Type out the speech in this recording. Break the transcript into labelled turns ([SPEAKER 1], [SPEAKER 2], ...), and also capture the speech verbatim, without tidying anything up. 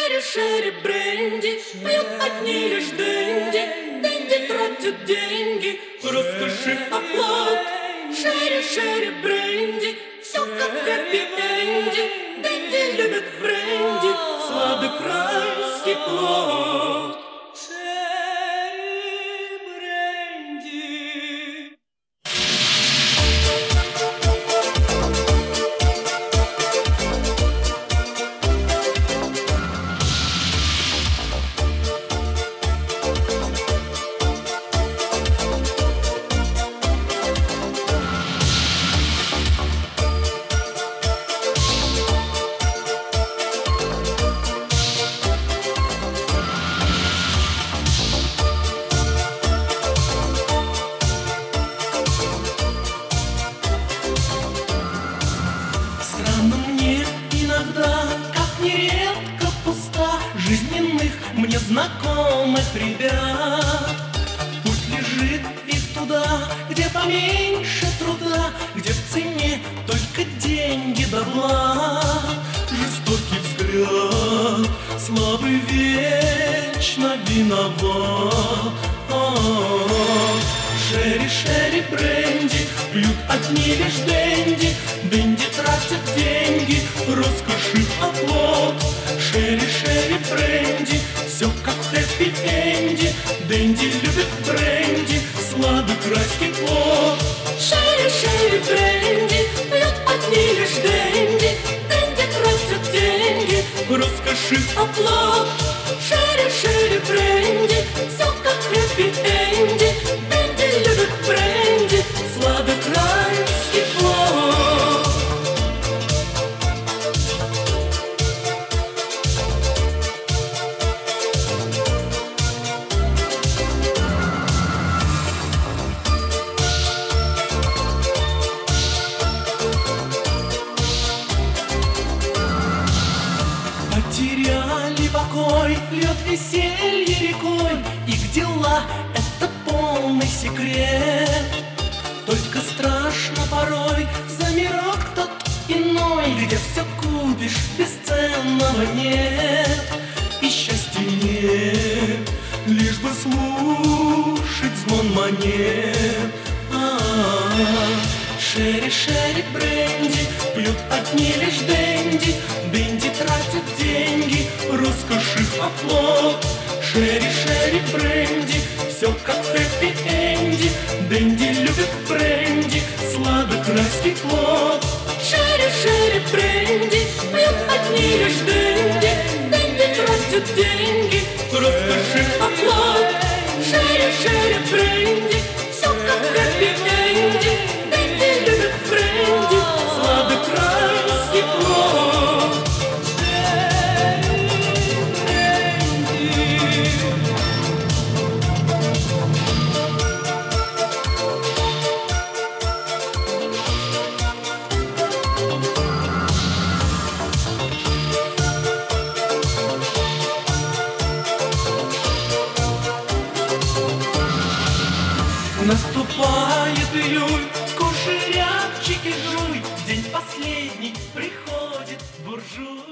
[SPEAKER 1] Шери-шери бренди, пьют одни лишь дэнди. Дэнди тратят деньги, роскоши оплот. Шери-шери бренди, все как в хэппи-энде. Дэнди любят бренди, сладок райский плод.
[SPEAKER 2] Странно мне иногда, как нередко пуста жизненных мне знакомых ребят. Путь лежит их туда, где поменьше труда, где в цене только деньги да благ. Жестокий взгляд, слабый вечно виноват. Шери-шери бренди, пьют одни лишь дэнди. Дэнди тратят деньги, роскоши оплот. Шери-шери бренди, все как в хэппи-энде. Дэнди любят бренди, сладок райский плод.
[SPEAKER 1] Шери-шери бренди, пьют одни лишь дэнди. Дэнди тратят деньги,
[SPEAKER 2] Роскоши
[SPEAKER 1] оплот. Шери-шери бренди, все как в хэппи-энде. Дэнди любят бренди, сладок райский плод.
[SPEAKER 2] потеряли покой, льет веселье рекой. Их дела — это полный секрет. Только страшно порой за мирок тот иной, где все купишь, бесценного нет. И счастья нет, лишь бы слушать звон монет. Шери-шери бренди, пьют одни лишь дэнди. Дэнди тратят деньги, роскоши оплот. Шери-шери бренди, все как в хэппи-энде. Дэнди любят бренди, сладок райский плод.
[SPEAKER 1] Шери-шери бренди, пьют одни лишь дэнди. Дэнди тратят деньги,
[SPEAKER 2] Роскоши
[SPEAKER 1] оплот. Шери-шери бренди, все как в хэппи-энде. Дэнди любят бренди,
[SPEAKER 2] сладок райский плод. Наступает июль, кушай рябчики, жуй. День последний, приходит буржуй.